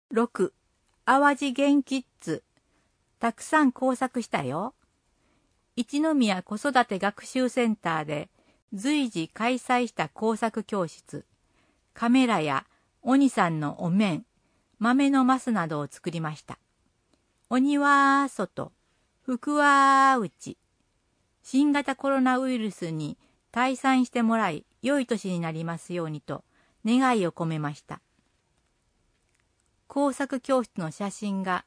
6. 淡路元キッズ。たくさん工作したよ。一宮子育て学習センターで随時開催した工作教室。カメラや鬼さんのお面、豆のマスなどを作りました。鬼は外、福は内。新型コロナウイルスに退散してもらい、良い年になりますようにと願いを込めました。工作教室の写真が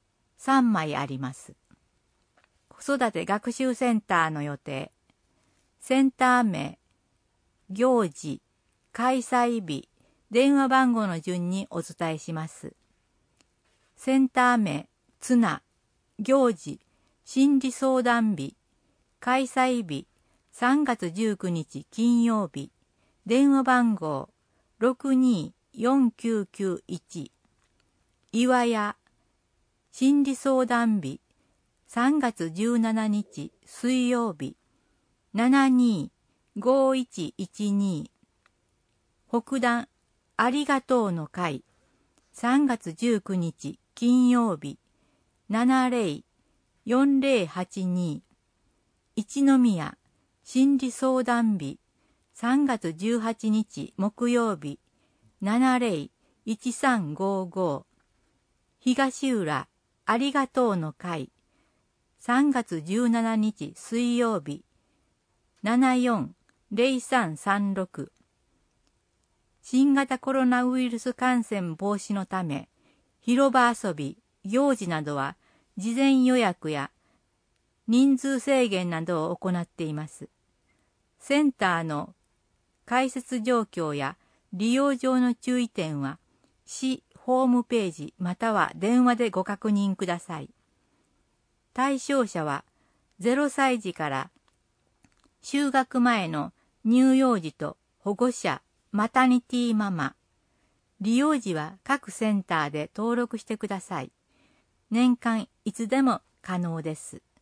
3枚あります。子育て学習センターの予定。センター名、行事、開催日、電話番号の順にお伝えします。センター名、ツナ、行事、心理相談日、開催日、3月19日金曜日、電話番号、624991。岩屋、心理相談日、3月17日水曜日、725112。北段、ありがとうの会、3月19日金曜日、704082。一宮、心理相談日、3月18日木曜日、701355。東浦、ありがとうの会、3月17日水曜日、740336。新型コロナウイルス感染防止のため、広場遊び、行事などは事前予約や人数制限などを行っています。センターの開設状況や利用上の注意点は、市ホームページまたは電話でご確認ください。対象者は0歳児から就学前の乳幼児と保護者、マタニティママ。利用時は各センターで登録してください。年間いつでも可能です。